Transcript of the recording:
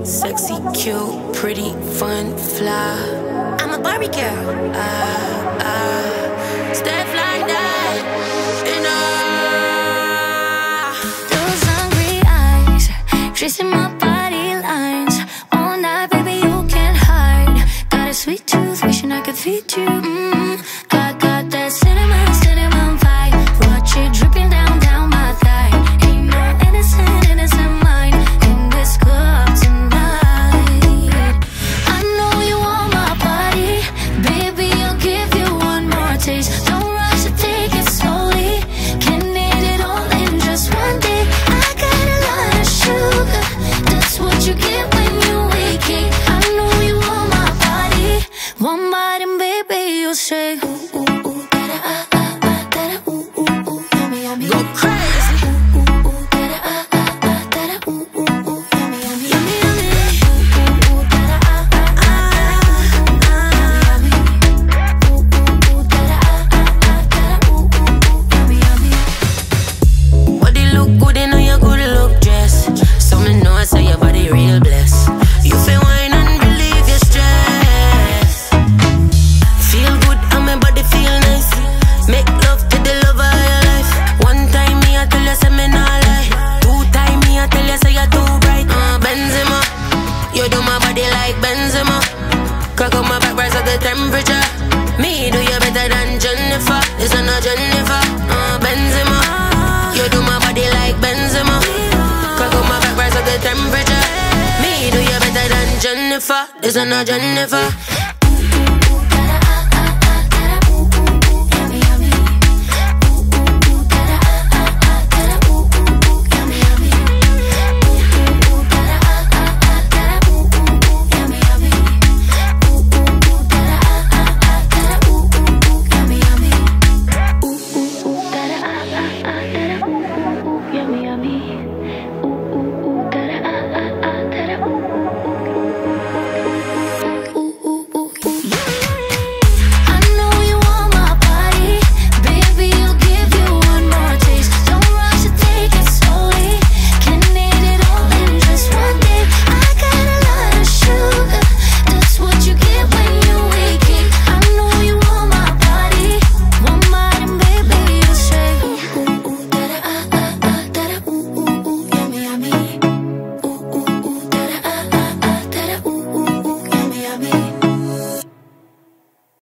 Sexy, cute, pretty, fun, fly. I'm a Barbie girl. Step like that. Those hungry eyes, tracing my body lines. All night, baby, you can't hide. Got a sweet tooth, wishing I could feed you. Got that cinnamon vibe. Watch it dripping down my thigh. Ain't no innocent mind in this club tonight. I know you want my body, baby, I'll give you one more taste. Don't rush to take it slowly. Can eat it all in just one day. I got a lot of sugar, that's what you get when you wake it. I know you want my body, one bite and baby, you'll say ooh, ooh, ooh, da-da, da-da, ooh, ooh, ooh, yummy, yummy. Go crazy. Ooh, ooh, ooh, da-da, da-da, ooh, ooh, ooh, yummy, yummy, yummy, yummy. Ooh, ooh, ooh, da-da, yummy, yummy. Ooh, ooh, ooh, da-da, ooh, ooh, ooh, yummy, yummy. Body look good in your good look dress. So me know I say your body real blessed. You feel wine and relieve your stress. Feel good and my body feel nice. Make love to the lover of your life. One time me I tell you say me nah lie. Two time me I tell you say you're too bright. Benzema, you do my body like Benzema. Crack up my back, rise up the temperature. Me do you better than Jennifer. This is not Jennifer. Benzema, you do my body like Benzema. Crack up my back, rise up the temperature. Me do you better than Jennifer. This is not Jennifer.